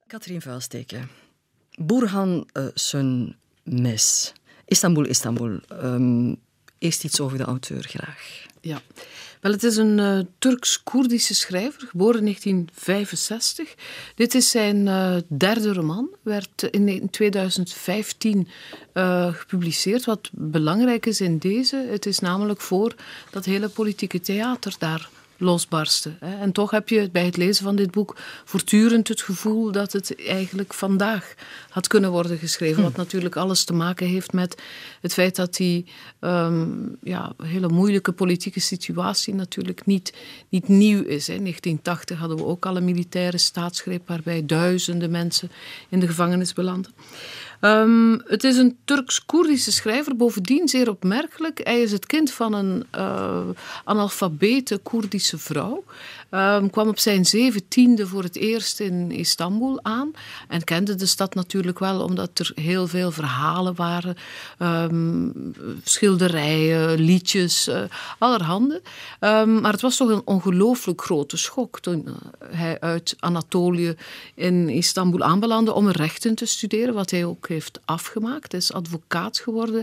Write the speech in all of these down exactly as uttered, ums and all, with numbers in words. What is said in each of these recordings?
Katrien Vuilsteke, Burhan uh, Sönmez, Istanbul, Istanbul. Um, eerst iets over de auteur, graag. Ja, wel, het is een uh, Turks-Koerdische schrijver, geboren in negentien vijfenzestig. Dit is zijn uh, derde roman, werd in tweeduizend vijftien uh, gepubliceerd. Wat belangrijk is in deze, het is namelijk voor dat hele politieke theater daar losbarsten. En toch heb je bij het lezen van dit boek voortdurend het gevoel dat het eigenlijk vandaag had kunnen worden geschreven. Wat natuurlijk alles te maken heeft met het feit dat die um, ja, hele moeilijke politieke situatie natuurlijk niet, niet nieuw is. In negentien tachtig hadden we ook al een militaire staatsgreep waarbij duizenden mensen in de gevangenis belanden. Um, het is een Turks-Koerdische schrijver, bovendien zeer opmerkelijk. Hij is het kind van een uh, analfabete Koerdische vrouw. Um, kwam op zijn zeventiende voor het eerst in Istanbul aan en kende de stad natuurlijk wel omdat er heel veel verhalen waren, um, schilderijen, liedjes, uh, allerhande. Um, maar het was toch een ongelooflijk grote schok toen hij uit Anatolië in Istanbul aanbelandde om rechten te studeren, wat hij ook heeft afgemaakt. Hij is advocaat geworden.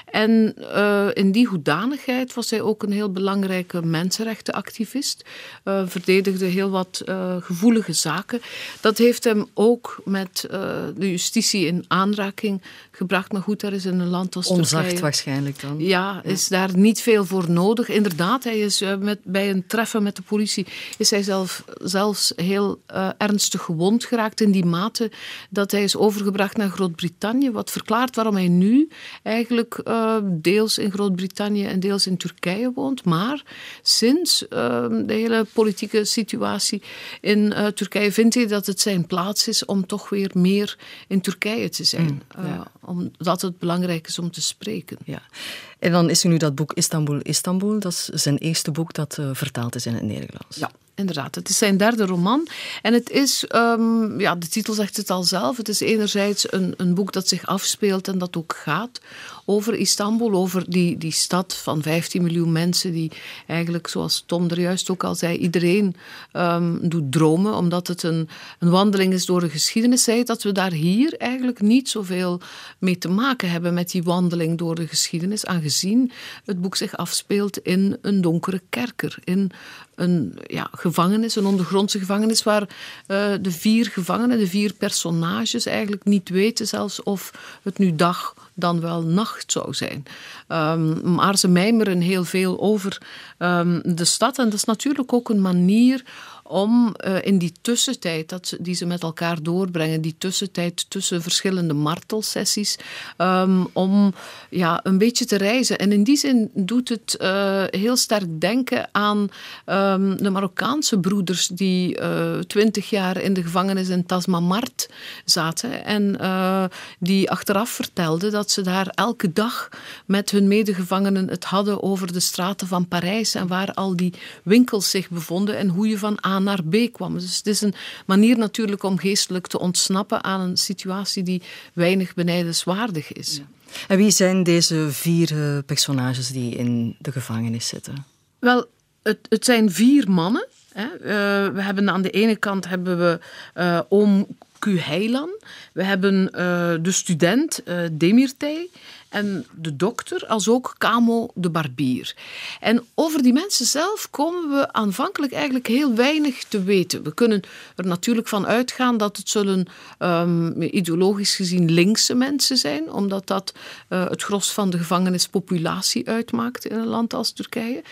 En uh, in die hoedanigheid was hij ook een heel belangrijke mensenrechtenactivist. Uh, verdedigde heel wat uh, gevoelige zaken. Dat heeft hem ook met uh, de justitie in aanraking gebracht. Maar goed, daar is in een land als Turkije... Onzacht waarschijnlijk dan. Ja, is ja. daar niet veel voor nodig. Inderdaad, hij is uh, met, bij een treffen met de politie is hij zelf, zelfs heel uh, ernstig gewond geraakt in die mate dat hij is overgebracht naar Groot-Brittannië. Wat verklaart waarom hij nu eigenlijk uh, deels in Groot-Brittannië en deels in Turkije woont. Maar sinds uh, de hele politieke situatie in uh, Turkije vindt hij dat het zijn plaats is om toch weer meer in Turkije te zijn. Mm, ja. uh, omdat het belangrijk is om te spreken. Ja. En dan is er nu dat boek Istanbul, Istanbul. Dat is zijn eerste boek dat uh, vertaald is in het Nederlands. Ja. Inderdaad, het is zijn derde roman. En het is, um, ja, de titel zegt het al zelf, het is enerzijds een, een boek dat zich afspeelt en dat ook gaat over Istanbul, over die, die stad van vijftien miljoen mensen die eigenlijk, zoals Tom er juist ook al zei, iedereen um, doet dromen, omdat het een, een wandeling is door de geschiedenis. Zei dat we daar hier eigenlijk niet zoveel mee te maken hebben met die wandeling door de geschiedenis, aangezien het boek zich afspeelt in een donkere kerker, in een ja, gevangenis, een ondergrondse gevangenis, waar uh, de vier gevangenen, de vier personages eigenlijk niet weten zelfs of het nu dag dan wel nacht zou zijn. Um, maar ze mijmeren heel veel over um, de stad. En dat is natuurlijk ook een manier om uh, in die tussentijd dat ze, die ze met elkaar doorbrengen, die tussentijd tussen verschillende martelsessies, um, om ja, een beetje te reizen. En in die zin doet het uh, heel sterk denken aan um, de Marokkaanse broeders die twintig uh, jaar in de gevangenis in Tasmamart zaten en uh, die achteraf vertelden dat ze daar elke dag met hun medegevangenen het hadden over de straten van Parijs en waar al die winkels zich bevonden en hoe je van A naar B kwam. Dus het is een manier natuurlijk om geestelijk te ontsnappen aan een situatie die weinig benijdenswaardig is. Ja. En wie zijn deze vier uh, personages die in de gevangenis zitten? Wel, het, het zijn vier mannen. Hè. Uh, we hebben aan de ene kant hebben we uh, oom Küheylan, we hebben uh, de student uh, Demirtay en de dokter, als ook Kamo de barbier. En over die mensen zelf komen we aanvankelijk eigenlijk heel weinig te weten. We kunnen er natuurlijk van uitgaan dat het zullen um, ideologisch gezien linkse mensen zijn, omdat dat uh, het gros van de gevangenispopulatie uitmaakt in een land als Turkije.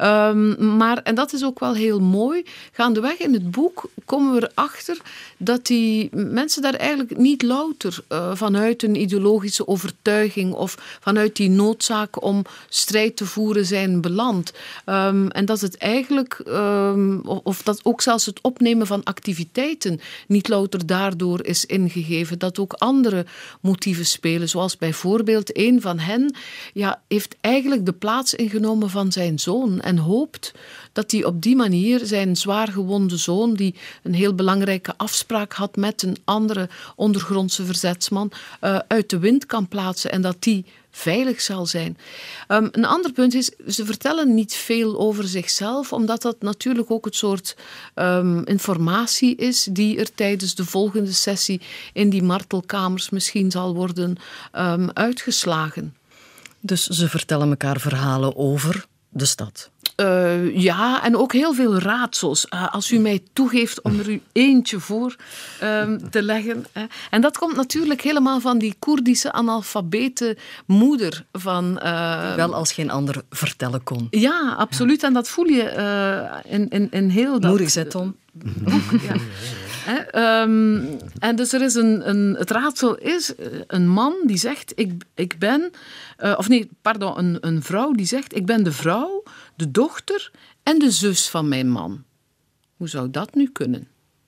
Um, maar, en dat is ook wel heel mooi, gaandeweg in het boek komen we erachter dat die mensen daar eigenlijk niet louter uh, vanuit een ideologische overtuiging of vanuit die noodzaak om strijd te voeren zijn beland. Um, en dat het eigenlijk, um, of dat ook zelfs het opnemen van activiteiten niet louter daardoor is ingegeven, dat ook andere motieven spelen, zoals bijvoorbeeld een van hen ja, heeft eigenlijk de plaats ingenomen van zijn zoon en hoopt dat hij op die manier zijn zwaargewonde zoon, die een heel belangrijke afspraak had met een andere ondergrondse verzetsman, uh, uit de wind kan plaatsen en dat die die veilig zal zijn. Um, een ander punt is, ze vertellen niet veel over zichzelf, omdat dat natuurlijk ook het soort um, informatie is die er tijdens de volgende sessie in die martelkamers misschien zal worden um, uitgeslagen. Dus ze vertellen elkaar verhalen over de stad. Uh, ja, en ook heel veel raadsels. Uh, als u mij toegeeft om er u eentje voor um, te leggen. Hè. En dat komt natuurlijk helemaal van die Koerdische analfabete moeder. Van, uh, Wel als geen ander vertellen kon. Ja, absoluut. En dat voel je uh, in, in, in heel dat... Moedig zet om. Boek, ja. He, um, en dus er is een, een, het raadsel is een man die zegt, ik, ik ben, uh, of nee, pardon, een, een vrouw die zegt, ik ben de vrouw, de dochter en de zus van mijn man. Hoe zou dat nu kunnen?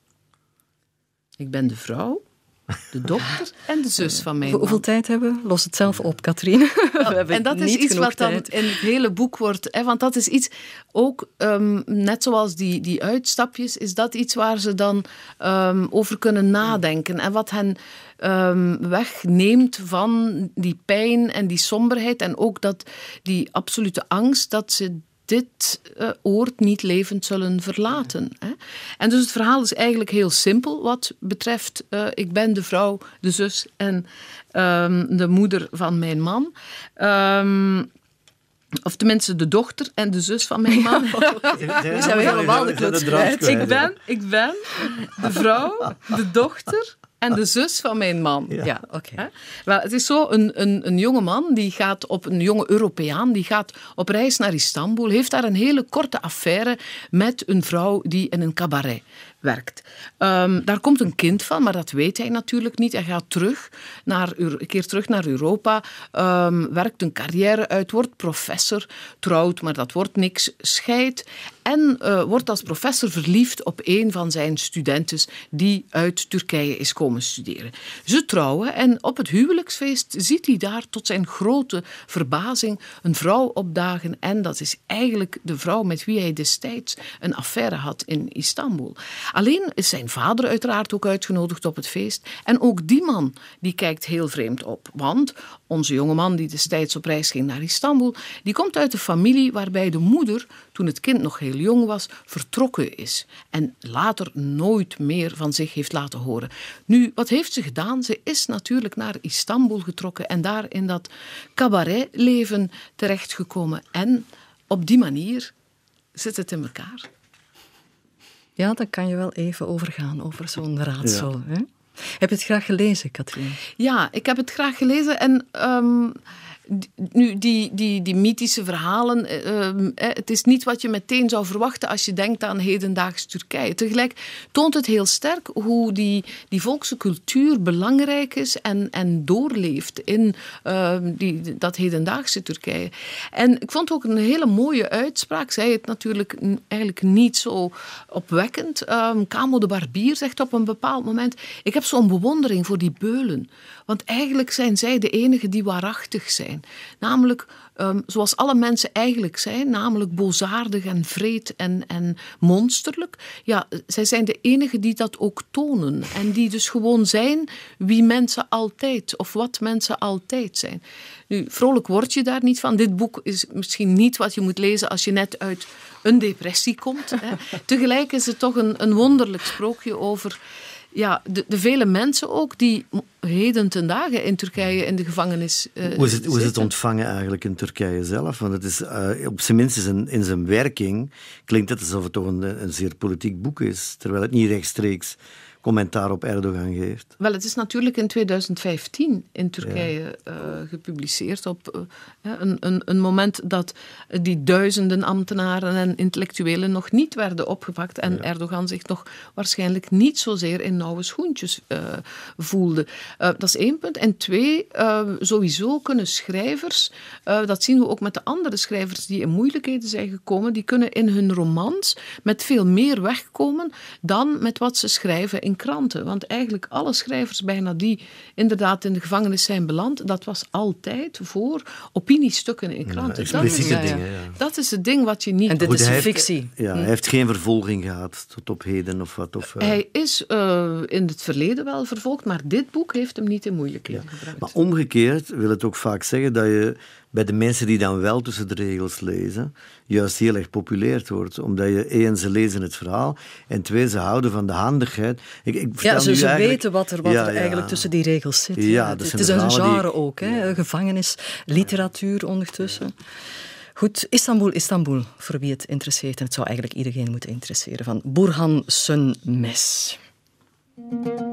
Ik ben de vrouw, de dochter en de zus van mijn man. Hoeveel tijd hebben we? Los het zelf op, Katrien. We en dat is iets wat dan tijd. in het hele boek wordt... Hè, want dat is iets, ook um, net zoals die, die uitstapjes, is dat iets waar ze dan um, over kunnen nadenken. En wat hen um, wegneemt van die pijn en die somberheid. En ook dat, die absolute angst dat ze dit uh, oord niet levend zullen verlaten. Hè. En dus het verhaal is eigenlijk heel simpel wat betreft uh, ik ben de vrouw, de zus en um, de moeder van mijn man. Um, Of tenminste de dochter en de zus van mijn man. Nu zijn we helemaal de kluts kwijt. Ik ben, ik ben de vrouw, de dochter en de zus van mijn man. Ja, ja oké. Okay. Wel, het is zo, een, een, een jonge man, die gaat op, een jonge Europeaan, die gaat op reis naar Istanbul, heeft daar een hele korte affaire met een vrouw die in een cabaret werkt. Um, daar komt een kind van, maar dat weet hij natuurlijk niet. Hij gaat terug naar, een keer terug naar Europa, um, werkt een carrière uit, wordt professor, trouwt, maar dat wordt niks, scheidt en uh, wordt als professor verliefd op een van zijn studentes die uit Turkije is komen studeren. Ze trouwen en op het huwelijksfeest ziet hij daar tot zijn grote verbazing een vrouw opdagen en dat is eigenlijk de vrouw met wie hij destijds een affaire had in Istanbul. Alleen is zijn vader uiteraard ook uitgenodigd op het feest. En ook die man die kijkt heel vreemd op. Want onze jongeman die destijds op reis ging naar Istanbul, die komt uit een familie waarbij de moeder, toen het kind nog heel jong was, vertrokken is. En later nooit meer van zich heeft laten horen. Nu, wat heeft ze gedaan? Ze is natuurlijk naar Istanbul getrokken en daar in dat cabaretleven terechtgekomen. En op die manier zit het in elkaar. Ja, daar kan je wel even over gaan, over zo'n raadsel. Ja. Hè? Heb je het graag gelezen, Katrien? Ja, ik heb het graag gelezen en... Um, nu, die, die, die mythische verhalen, uh, het is niet wat je meteen zou verwachten als je denkt aan hedendaags Turkije. Tegelijk toont het heel sterk hoe die, die volkse cultuur belangrijk is en, en doorleeft in uh, die, dat hedendaagse Turkije. En ik vond ook een hele mooie uitspraak, zei het natuurlijk eigenlijk niet zo opwekkend. Um, Camo de Barbier zegt op een bepaald moment, ik heb zo'n bewondering voor die beulen. Want eigenlijk zijn zij de enigen die waarachtig zijn. Namelijk, um, zoals alle mensen eigenlijk zijn, namelijk boosaardig en vreed en, en monsterlijk. Ja, zij zijn de enigen die dat ook tonen. En die dus gewoon zijn wie mensen altijd, of wat mensen altijd zijn. Nu, vrolijk word je daar niet van. Dit boek is misschien niet wat je moet lezen als je net uit een depressie komt. Hè. Tegelijk is het toch een, een wonderlijk sprookje over... Ja, de, de vele mensen ook die heden ten dagen in Turkije in de gevangenis uh, hoe, is het, hoe is het ontvangen eigenlijk in Turkije zelf? Want het is, uh, op zijn minst in, in zijn werking klinkt het alsof het toch een, een zeer politiek boek is, terwijl het niet rechtstreeks commentaar op Erdogan geeft. Wel, het is natuurlijk in tweeduizend vijftien in Turkije ja. uh, gepubliceerd. Op uh, een, een, een moment dat die duizenden ambtenaren en intellectuelen nog niet werden opgepakt. En ja. Erdogan zich nog waarschijnlijk niet zozeer in nauwe schoentjes uh, voelde. Uh, dat is één punt. En twee, uh, sowieso kunnen schrijvers, uh, dat zien we ook met de andere schrijvers die in moeilijkheden zijn gekomen, die kunnen in hun romans met veel meer wegkomen dan met wat ze schrijven in in kranten. Want eigenlijk alle schrijvers bijna die inderdaad in de gevangenis zijn beland, dat was altijd voor opiniestukken in kranten. Ja, dat, is, expliciete ja, dingen, ja. dat is het ding wat je niet... En dit Goed, is hij heeft- fictie. Ja, hij heeft geen vervolging gehad tot op heden of wat. Of, uh, Hij is uh, in het verleden wel vervolgd, maar dit boek heeft hem niet in moeilijkheden gebracht. Maar omgekeerd wil het ook vaak zeggen dat je bij de mensen die dan wel tussen de regels lezen, juist heel erg populeerd wordt. Omdat je, één, ze lezen het verhaal, en twee, ze houden van de handigheid. Ik, ik vertel Ja, ze, nu ze eigenlijk- weten wat er, wat Ja, er ja. eigenlijk tussen die regels zit. Ja, Ja, dat het, zijn het de is een verhalen die- genre ook, hè? Gevangenis, literatuur ondertussen. Goed, Istanbul, Istanbul, voor wie het interesseert. En het zou eigenlijk iedereen moeten interesseren. Van Burhan Sönmez.